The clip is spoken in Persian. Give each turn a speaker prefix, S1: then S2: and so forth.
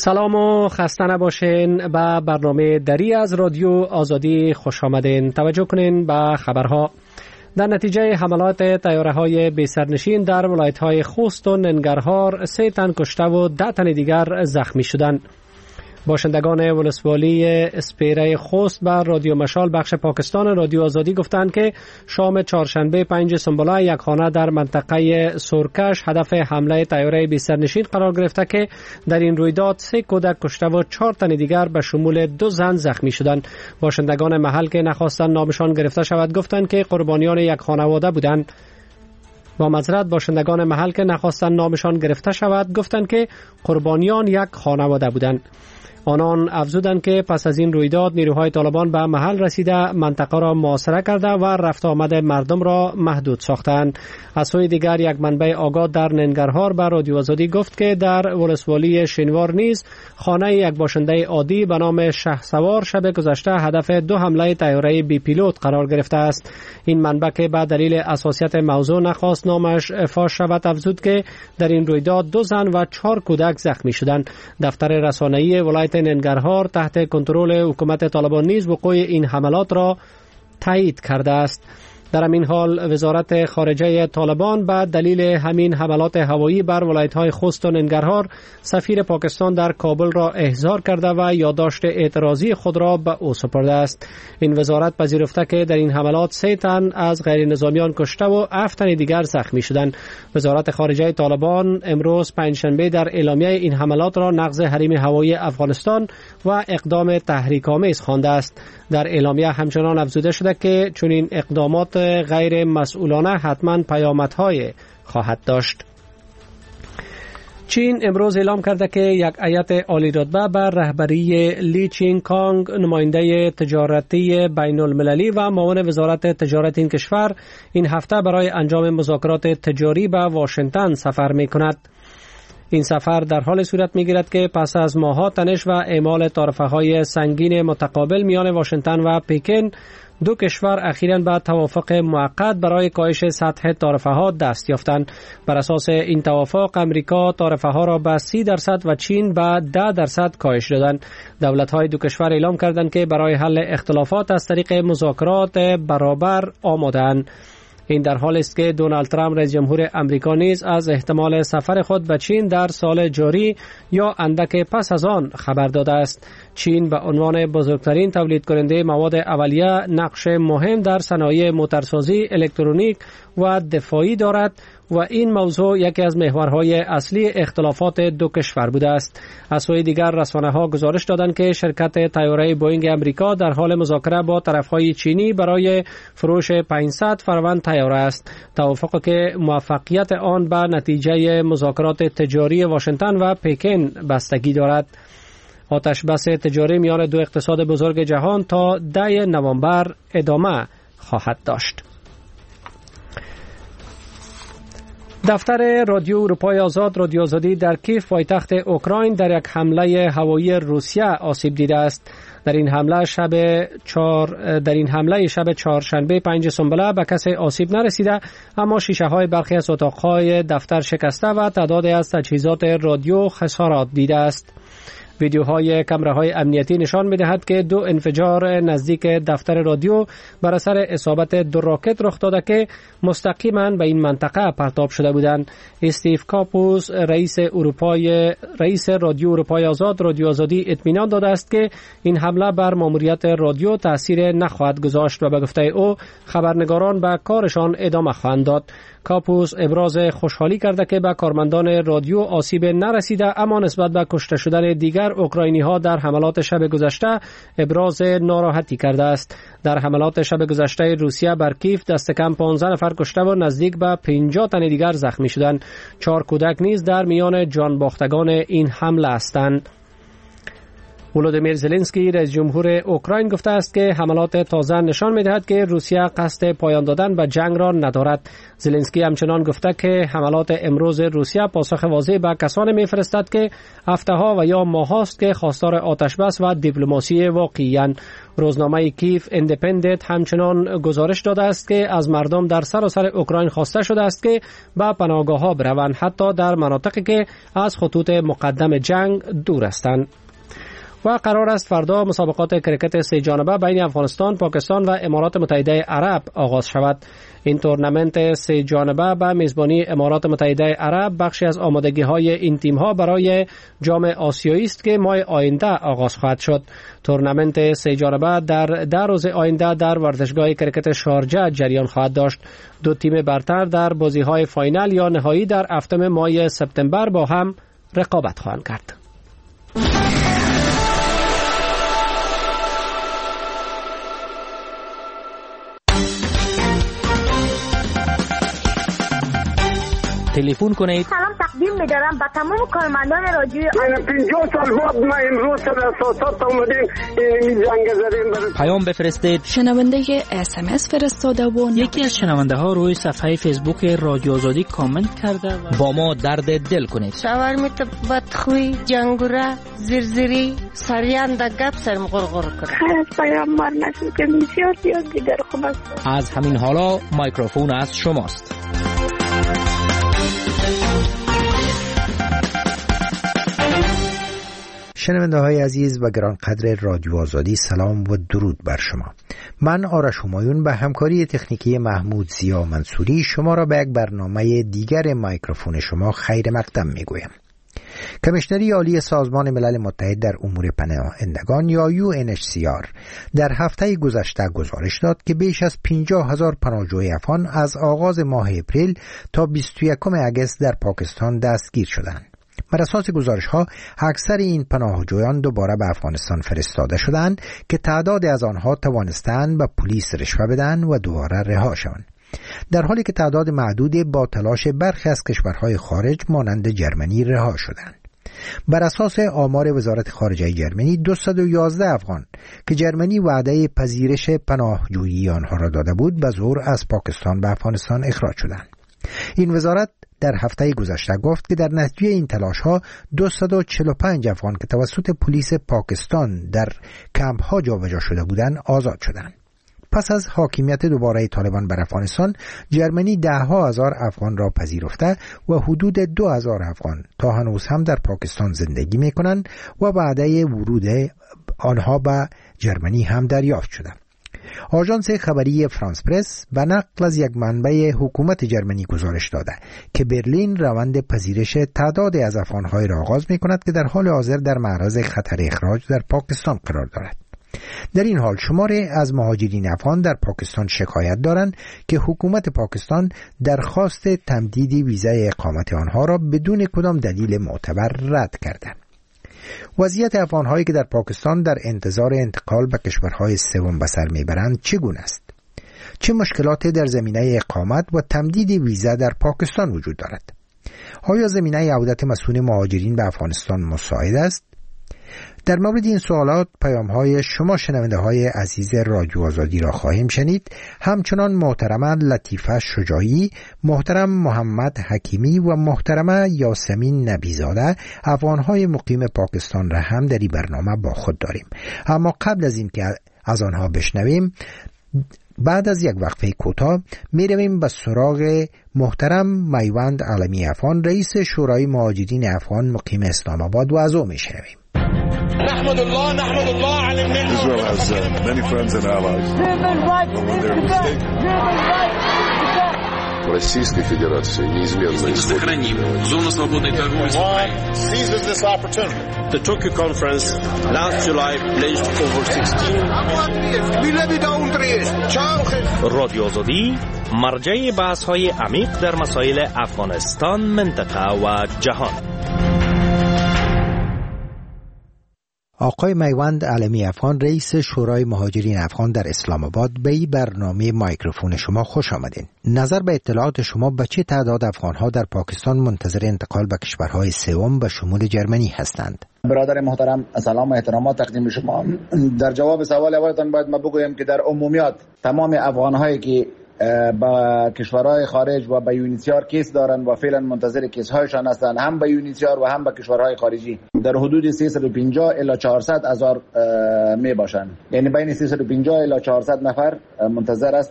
S1: سلام و خسته نباشین. به برنامه دری از رادیو آزادی خوش آمدین. توجه کنین به خبرها. در نتیجه حملات طیاره‌های بی‌سرنشین در ولایت‌های خوست و ننگرهار 3 تن کشته و 10 تن دیگر زخمی شدند. باشندگان ولسوالی اسپیره خوست بر رادیو مشال بخش پاکستان رادیو آزادی گفتند که شام چهارشنبه 5 سنبله یک خانه در منطقه سرکش هدف حمله طیاره بی‌سرنشین قرار گرفته که در این رویداد 3 کودک کشته و 4 تن دیگر به شمول 2 زن زخمی شدند. باشندگان محل که نخواستند نامشان گرفته شود گفتند که قربانیان یک خانواده بودند. با معذرت باشندگان محل که نخواستند نامشان گرفته شود گفتند که قربانیان یک خانواده بودند. آنان افزودند که پس از این رویداد نیروهای طالبان به محل رسیده منطقه را محاصره کرده و رفت آمد مردم را محدود ساختند. از سوی دیگر یک منبع آگاه در ننگرهار به رادیو آزادی گفت که در ولسوالی شینوار نیز خانه یک باشنده عادی به نام شهسوار شب گذشته هدف 2 حمله طیاره بی پیلوت قرار گرفته است. این منبع که به دلیل حساسیت موضوع نخواست نامش فاش شود افزود که در این رویداد 2 زن و 4 کودک زخمی شدند. دفتر رسانه‌ای ولایت ننگرهار تحت کنترل حکومت طالبان نیز وقوع این حملات را تایید کرده است. در همین حال وزارت خارجه طالبان به دلیل همین حملات هوایی بر ولایت‌های خوست و ننگرهار سفیر پاکستان در کابل را احضار کرده و یادداشت اعتراضی خود را به او سپرده است. این وزارت پذیرفته که در این حملات 3 تن از غیر نظامیان کشته و 7 تن دیگر زخمی شدند. وزارت خارجه طالبان امروز پنجشنبه در اعلامیه این حملات را نقض حریم هوایی افغانستان و اقدام تحریک‌آمیز خوانده است. در اعلامیه همچنان افزوده شده که چنین اقدامات غیر مسئولانه حتما پیامدهای خواهد داشت. چین امروز اعلام کرده که یک هیئت عالی رتبه بر رهبری لی چینگ کانگ نماینده تجارتی بین المللی و معاون وزارت تجارت این کشور این هفته برای انجام مذاکرات تجاری به واشنگتن سفر می کند. این سفر در حال صورت می‌گیرد که پس از ماه‌ها تنش و اعمال طرفه‌های سنگین متقابل میان واشنگتن و پکن 2 کشور اخیراً به توافق موقت برای کاهش سطح طرفه‌ها دست یافتند. بر اساس این توافق امریکا طرفه‌ها را به 30% و چین به 10% کاهش دادند. دولت‌های 2 کشور اعلام کردند که برای حل اختلافات از طریق مذاکرات برابر آماده‌اند. این در حالی است که دونالد ترامپ رئیس جمهور امریکا نیز از احتمال سفر خود به چین در سال جاری یا اندک پس از آن خبر داده است. چین به عنوان بزرگترین تولید کننده مواد اولیه نقش مهم در صنایع موتورسازی، الکترونیک و دفاعی دارد و این موضوع یکی از محورهای اصلی اختلافات 2 کشور بوده است. از سوی دیگر رسانه‌ها گزارش دادند که شرکت طیاره بوئینگ امریکا در حال مذاکره با طرفهای چینی برای فروش 500 فروند طیاره است. توافقی که موفقیت آن به نتیجه مذاکرات تجاری واشنگتن و پکن بستگی دارد. آتش بس تجاری میان 2 اقتصاد بزرگ جهان تا 10 نوامبر ادامه خواهد داشت. دفتر رادیو اروپای آزاد رادیو آزادی در کیف پایتخت اوکراین در یک حمله هوایی روسیه آسیب دیده است. در این حمله شب چهارشنبه 5 سنبله به کسی آسیب نرسیده، اما شیشه های برخی از اتاقهای دفتر شکسته و تعدادی از تجهیزات رادیو خسارات دیده است. ویدیوهای کامراهای امنیتی نشان می‌دهد که 2 انفجار نزدیک دفتر رادیو بر اثر اصابت 2 راکت رخ داده که مستقیما به این منطقه پرتاب شده بودند. استیو کاپوس رئیس رادیو اروپای آزاد رادیو آزادی اطمینان داده است که این حمله بر ماموریت رادیو تأثیر نخواهد گذاشت و به گفته او خبرنگاران به کارشان ادامه خواهند داد. کاپوس ابراز خوشحالی کرده که به کارمندان رادیو آسیب نرسیده، اما نسبت به کشته شدن دیگر اوکراینی‌ها در حملات شب گذشته ابراز ناراحتی کرده است. در حملات شب گذشته روسیه بر کیف دست کم 15 نفر کشته و نزدیک به 50 تن دیگر زخمی شدند. 4 کودک نیز در میان جانباختگان این حمله هستند. ولودیمیر زلنسکی رئیس جمهور اوکراین گفته است که حملات تازه نشان می‌دهد که روسیه قصد پایان دادن به جنگ را ندارد. زلنسکی همچنان گفته که حملات امروز روسیه پاسخ واضح به کسانی می‌فرستد که هفته‌ها و یا ماه‌هاست که خواستار آتش‌بس و دیپلماسی واقعی‌اند. روزنامه کیف ایندیپندنت همچنان گزارش داده است که از مردم در سراسر اوکراین خواسته شده است که به پناهگاه‌ها بروند، حتی در مناطقی که از خطوط مقدم جنگ دور هستند. و قرار است فردا مسابقات کرکت سه جانبه بین افغانستان، پاکستان و امارات متحده عرب آغاز شود. این تورنمنت سه جانبه به میزبانی امارات متحده عرب بخشی از آمادگی‌های این تیم‌ها برای جام آسیایی است که ماه آینده آغاز خواهد شد. تورنمنت سه جانبه در روز آینده در ورزشگاه کرکت شارجه جریان خواهد داشت. دو تیم برتر در بازی‌های فاینال یا نهایی در هفتم ماه سپتامبر با هم رقابت خواهند کرد.
S2: تلفن کنید.
S3: سلام تقدیم می‌دارم به تمام کارمندان رادیو.
S4: من 50 سال بعد ما امروز سر اساسات اومدیم این زنگ زدیم.
S2: پیام بفرستید.
S5: شنونده SMS فرستاده و
S6: یکی از شنونده ها روی صفحه فیسبوک رادیو آزادی کامنت کرده
S2: با ما درد دل کنید.
S7: شاورمیت بدخوی جنگوره زرزری سریان دا گپ سرم غرغر کنه.
S3: خیلی پیام مار نشد که زیاد دیگر خوب است.
S2: از همین حالا میکروفون از شماست.
S8: شنونده های عزیز و گرانقدر رادیو آزادی، سلام و درود بر شما. من آرش همایون به همکاری تکنیکی محمود زیا منصوری شما را به یک برنامه دیگر میکروفون شما خیر مقدم میگویم. کمیشنری عالی سازمان ملل متحد در امور پناهندگان یا UNHCR در هفته گذشته گزارش داد که بیش از 50,000 پناهجوی افغان از آغاز ماه اپریل تا 21 اگست در پاکستان دستگیر شدند. بر اساس گزارش‌ها اکثر این پناهجویان دوباره به افغانستان فرستاده شدند که تعداد از آنها توانستند به پلیس رشوه بدن و دوباره رها شوند، در حالی که تعداد معدودی با تلاش برخی از کشورهای خارج مانند جرمنی رها شدند. بر اساس آمار وزارت خارجه جرمنی 211 افغان که جرمنی وعده پذیرش پناهجویی آنها را داده بود به زور از پاکستان به افغانستان اخراج شدند. این وزارت در هفته گذشته گفت که در نتیجه این تلاش‌ها 245 افغان که توسط پلیس پاکستان در کمپ‌ها جابجا شده بودند آزاد شدند. پس از حاکمیت دوباره طالبان بر افغانستان، جرمنی ده‌ها هزار افغان را پذیرفته و حدود 2000 افغان تا هنوز هم در پاکستان زندگی می‌کنند و وعده ورود آنها به جرمنی هم دریافت شده. آژانس خبری فرانس پرس به نقل از یک منبع حکومت جرمنی گزارش داده که برلین روند پذیرش تعدادی از افغان‌های را آغاز می‌کند که در حال حاضر در معرض خطر اخراج در پاکستان قرار دارد. در این حال شماری از مهاجرین افغان در پاکستان شکایت دارند که حکومت پاکستان درخواست تمدید ویزای اقامت آنها را بدون کدام دلیل معتبر رد کردند. وضعیت افغان‌هایی که در پاکستان در انتظار انتقال به کشورهای سوم به سر میبرند چگونه است؟ چه مشکلاتی در زمینه اقامت و تمدید ویزا در پاکستان وجود دارد؟ آیا زمینه عودت مسئول مهاجرین به افغانستان مساعد است؟ در مورد این سوالات پیام‌های شما شنونده‌های عزیز رادیو آزادی را خواهیم شنید. همچنان محترمه لطیفه شجاعی، محترم محمد حکیمی و محترمه یاسمین نبیزاده افغان‌های مقیم پاکستان را هم در این برنامه با خود داریم. اما قبل از این که از آنها بشنویم، بعد از یک وقفه کوتاه می‌رویم به سراغ محترم میوند عالمی افغان، رئیس شورای مهاجرین افغان مقیم اسلام آباد و از او می‌شنویم.
S9: نحمد الله على النعمة. Israel has many friends and allies.
S10: Российской Федерации неизменно
S11: сохраним зону свободной торговли с Украиной.
S9: Seizes this opportunity.
S12: The Tokyo conference last July pledged over 16.
S2: رادیو آزادی مرجع بحث‌های عمیق در مسائل افغانستان، منطقه و جهان.
S8: آقای میوند علمی افغان، رئیس شورای مهاجرین افغان در اسلام آباد، به این برنامه مایکروفون شما خوش آمدین. نظر به اطلاعات شما به چه تعداد افغان‌ها در پاکستان منتظر انتقال به کشورهای سوم به شمول جرمنی هستند؟
S13: برادر محترم، سلام و احترامات تقدیم شما. در جواب سوال اولتان باید ما بگویم که در عمومیات تمام افغان‌هایی که با کشورهای خارج و به یونیسیار کیس دارن و فعلا منتظر کیس هایشان هستند، هم به یونیسیار و هم به کشورهای خارجی، در حدود 350 الی 400 هزار می باشند. یعنی بین 350 الی 400 نفر منتظر است